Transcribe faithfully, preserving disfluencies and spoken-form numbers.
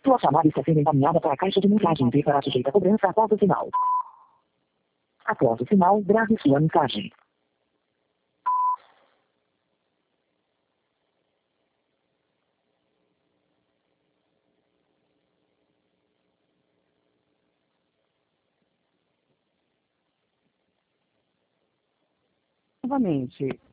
Sua chamada está sendo encaminhada para a caixa de mensagens e será sujeita a cobrança após o sinal. Após o sinal, grave sua mensagem. Novamente,